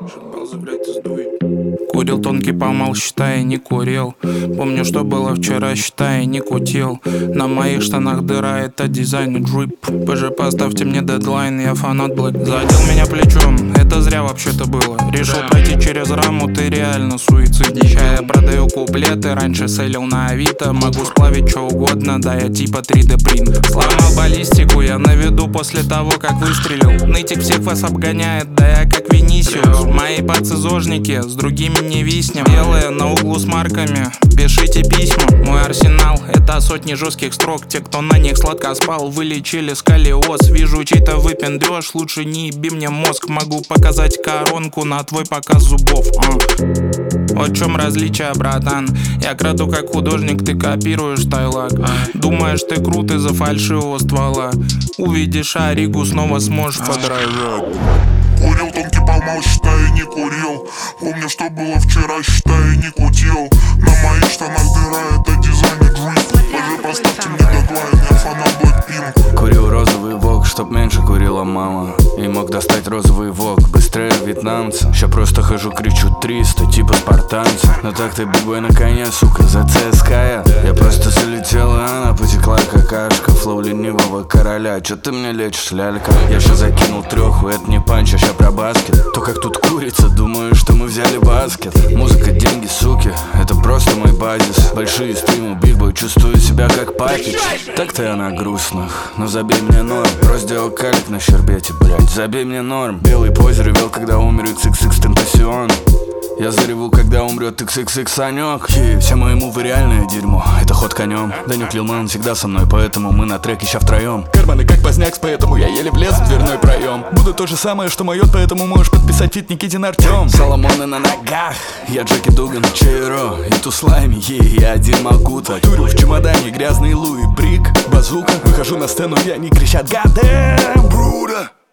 Шампанзе, блядь, ты сдуй. Курил тонкий помол, считай, не курил. Помню, что было вчера, считай, не кутил. На моих штанах дыра, это дизайн и джип. ПЖ, поставьте мне дедлайн, я фанат Black. Задел меня плечом, это зря вообще-то было. Решил пройти через раму, ты реально суицид. Я продаю куплеты, раньше селил на Авито. Могу сплавить что угодно, да я типа 3D принт. Сломал баллистику, я на виду после того, как выстрелил. Нытик всех вас обгоняет, да я как Винисиус. Мои пацизожники, с другими не виснем. Белые на углу с марками, пишите письма. Мой арсенал — это сотни жестких строк. Те, кто на них сладко спал, вылечили сколиоз. Вижу чей-то выпендрёж, лучше не еби мне мозг. Могу показать коронку на твой показ зубов. Вот в чем различие, братан. Я краду как художник, ты копируешь тайлак. Думаешь, ты крут из-за фальшивого ствола. Увидишь Аригу, снова сможешь подрожать. Курил тонкий помол, считай, не курил. Помню, что было вчера, считай, не кутил. На моих штанах дыра, это дизайн и джип. ПЖ, поставьте мне дедлайн, я фанат Blackpink. Курил розовый вок, чтоб меньше курила мама. И мог достать розовый вок, быстрее вьетнамца. Ща просто хожу, кричу 300, типа спартанца. Но так ты бигбой на коне, сука, за ЦСКА. Я просто залетела, она потекла какашка. Флоу ленивого короля, чё ты мне лечишь, лялька? Я ща закинул трёху, это не панч, а ща про баскет. То как тут курица, думаю, что мы взяли баскет. Музыка, деньги, суки, это просто мой базис. Большие стримы, бигбой, чувствую себя как Пакич. Так-то я на грустных, но забей мне норм. Про сделал калик на щербете, блядь, забей мне норм. Белый позер ревел, когда умер XXX Тентасион. Я зареву, когда умрет XXX Санек. Все мои мувы реальное дерьмо, это ход конем. Данек Лилман всегда со мной, поэтому мы на треке ща втроем. Карманы как поздняк, поэтому я еле влез в дверной проем. Буду то же самое, что моё, поэтому можешь подписать фит Никитин Артём. Соломоны на ногах, я Джеки Дуган, Чейро и Туслайми, я один могу так. Турю в чемодане, грязный Луи Брик, базука. Выхожу на сцену, и они кричат: «God damn, Бруда!»